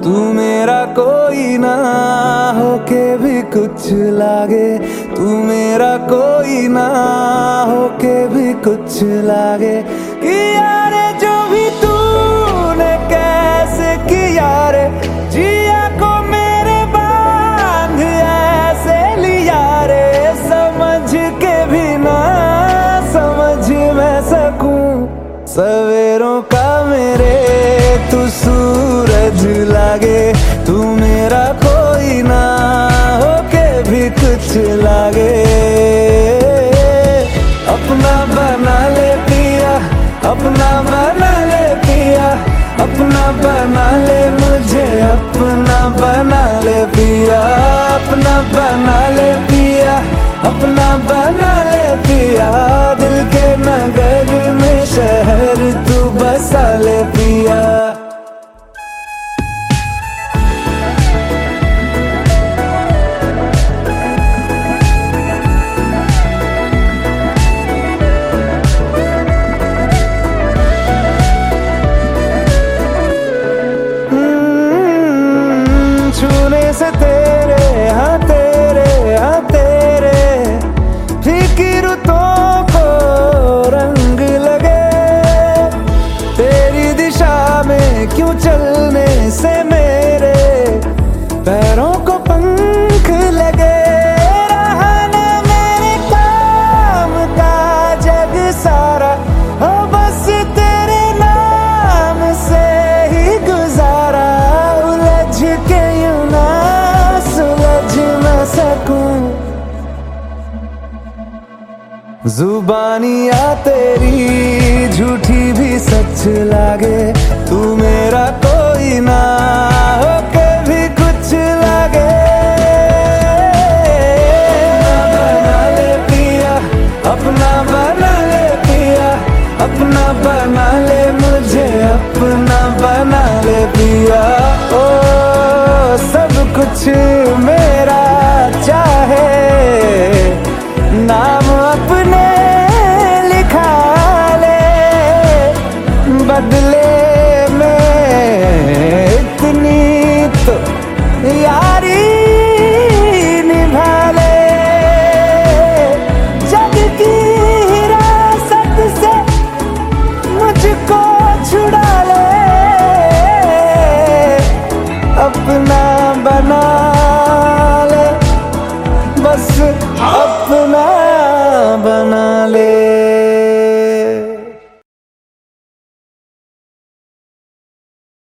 तू मेरा कोई ना होके भी कुछ लागे, तू मेरा कोई ना होके भी कुछ लागे। कि यार जो भी तूने कैसे किया रे, जिया को मेरे बांध ऐसे लिया रे, समझ के भी ना समझ मैं सकूं सवेरों का मेरे तू सूरज लागे, तू मेरा कोई ना होके भी कुछ लागे। अपना बना ले पिया, अपना बना ले पिया, अपना बना ले मुझे, अपना बना ले पिया, अपना बना ले पिया, अपना बना ले पिया। दिल के नगर में शहर तू बसा ले पिया। छूने से तेरे हाँ तेरे हाँ तेरे फीकी रुतों को रंग लगे, तेरी दिशा में क्यों चलने से मेरे पैरों को पंख लगे। रहा ना मेरे काम का जग सारा, हो बस तेरे नाम से ही गुजारा। उलझ के यूं ना सुलझ न सकूं, जुबानियाँ तेरी झूठी भी सच लागे, तू मेरा कोई ना होके भी कुछ लागे। अपना बना ले पिया, अपना बना ले पिया, अपना बना ले